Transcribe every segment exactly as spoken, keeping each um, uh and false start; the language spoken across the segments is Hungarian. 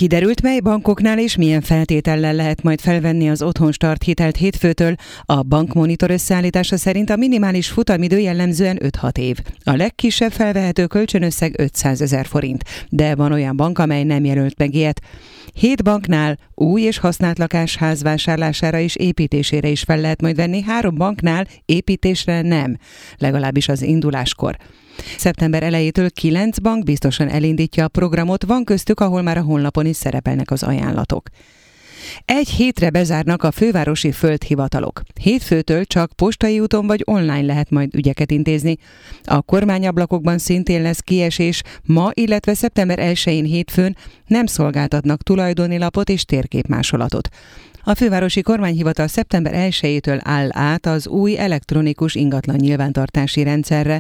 Kiderült, mely bankoknál és milyen feltétellel lehet majd felvenni az Otthonstart hitelt hétfőtől. A Bankmonitor összeállítása szerint a minimális futamidő jellemzően öt-hat év. A legkisebb felvehető kölcsönösszeg ötszázezer forint, de van olyan bank, amely nem jelölt meg ilyet. Hét banknál új és használt lakásház vásárlására és építésére is fel lehet majd venni, három banknál építésre nem, legalábbis az induláskor. Szeptember elejétől kilenc bank biztosan elindítja a programot, van köztük, ahol már a honlapon is szerepelnek az ajánlatok. Egy hétre bezárnak a fővárosi földhivatalok. Hétfőtől csak postai úton vagy online lehet majd ügyeket intézni. A kormányablakokban szintén lesz kiesés, ma, illetve szeptember elsején hétfőn nem szolgáltatnak tulajdoni lapot és térképmásolatot. A fővárosi kormányhivatal szeptember elsejétől áll át az új elektronikus ingatlan nyilvántartási rendszerre.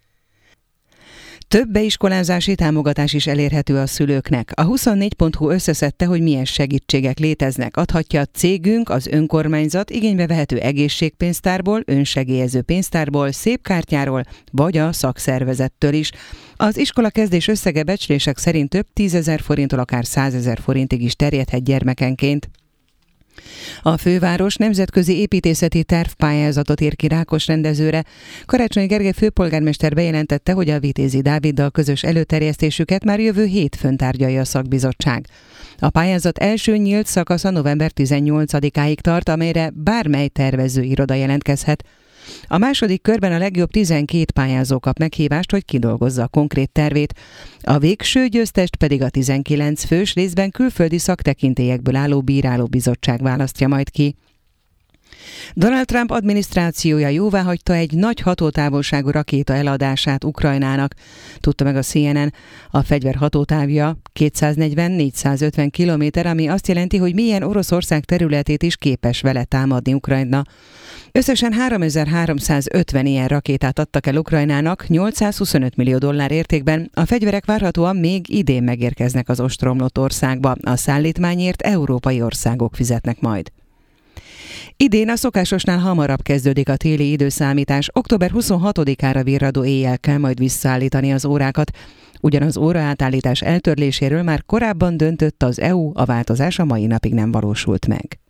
Több beiskolázási támogatás is elérhető a szülőknek. A huszonnégy pont hu összeszedte, hogy milyen segítségek léteznek. Adhatja a cégünk, az önkormányzat igénybe vehető egészségpénztárból, önsegélyező pénztárból, szépkártyáról, vagy a szakszervezettől is. Az iskola kezdés összege becslések szerint több tízezer forinttól akár százezer forintig is terjedhet gyermekenként. A főváros nemzetközi építészeti tervpályázatot ír ki Rákos rendezőre. Karácsony Gergely főpolgármester bejelentette, hogy a Vitézi Dáviddal közös előterjesztésüket már jövő hétfőn tárgyalja a szakbizottság. A pályázat első nyílt szakasza november tizennyolcadikáig tart, amelyre bármely tervező iroda jelentkezhet. A második körben a legjobb tizenkét pályázó kap meghívást, hogy kidolgozza a konkrét tervét. A végső győztest pedig a tizenkilenc fős, részben külföldi szaktekintélyekből álló bírálóbizottság választja majd ki. Donald Trump adminisztrációja jóváhagyta egy nagy hatótávolságú rakéta eladását Ukrajnának, tudta meg a cé en en. A fegyver hatótávja kétszáznegyven-négyszázötven kilométer, ami azt jelenti, hogy milyen Oroszország területét is képes vele támadni Ukrajna. Összesen háromezer-háromszázötven ilyen rakétát adtak el Ukrajnának, nyolcszázhuszonöt millió dollár értékben. A fegyverek várhatóan még idén megérkeznek az ostromlott országba. A szállítmányért európai országok fizetnek majd. Idén a szokásosnál hamarabb kezdődik a téli időszámítás. október huszonhatodikára virradó éjjel kell majd visszaállítani az órákat. Ugyanaz óraátállítás eltörléséről már korábban döntött az é u, a változás a mai napig nem valósult meg.